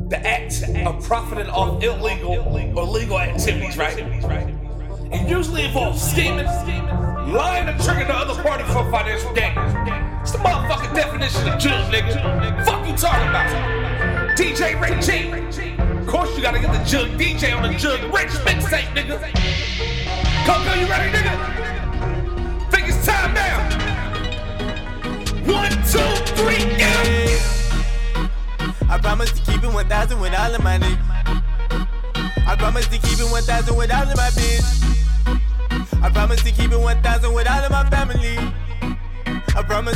the act of profiting off illegal or legal activities, right? It usually involves scheming, lying to trigger the other party for financial gain. It's the motherfucking definition of jug, nigga. Fuck you talking about? DJ Ray G. Of course you gotta get the Jug DJ on the Jug Rich mixtape, nigga. Coco, you ready, nigga? Think it's time now. 1, 2, 3, go! I promise to keep it 1,000 with all of my niggas. I promise to keep it 1,000 with all of my bitch. I promise to keep it 1,000 with all of my family. I promise.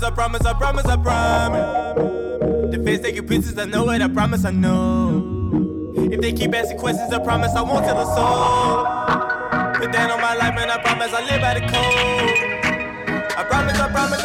The face taking pictures, I know it, I promise I know. If they keep asking questions, I promise I won't tell a soul. Put that on my life, man, I promise I live by the code. I promise.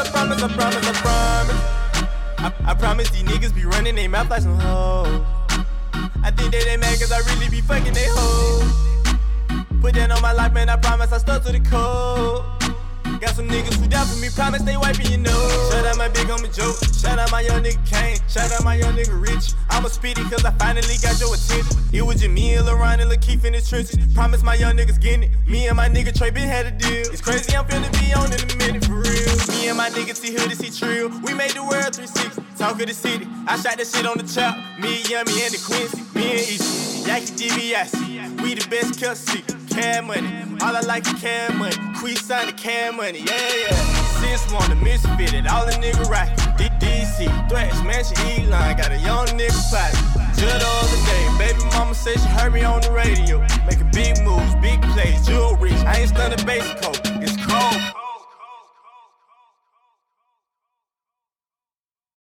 I promise these niggas be running they mouth like some hoes. I think they mad cause I really be fucking they hoes. Put that on my life, man, I promise I stuck to the code. Got some niggas who down for me, promise they wiping your nose. Shout out my big homie Joe, shout out my young nigga Kane, shout out my young nigga Rich. I'ma speed it cause I finally got your attention. It was just me and LaRon and LaKeith in the trenches. Promise my young niggas getting it. Me and my nigga Trey been had a deal. It's crazy, I'm finna be on in a minute for real. Me and my nigga T-Hood to see Trill. We made the world 360. Talk of the city. I shot that shit on the chop. Me, Yummy, and the Quincy. Me and Easy. Yaki DiBiase. We the best kept secret. Cash money. All I like is cash money. Queen sign the cash money. Yeah. Sis want the misfitted. All the nigga rock. DC. Thrash, Mansion, E-Line. Got a young nigga potty. Just the other day. Baby mama said she heard me on the radio. Making big moves, big plays, jewelry. I ain't stunning basic coat. It's cold.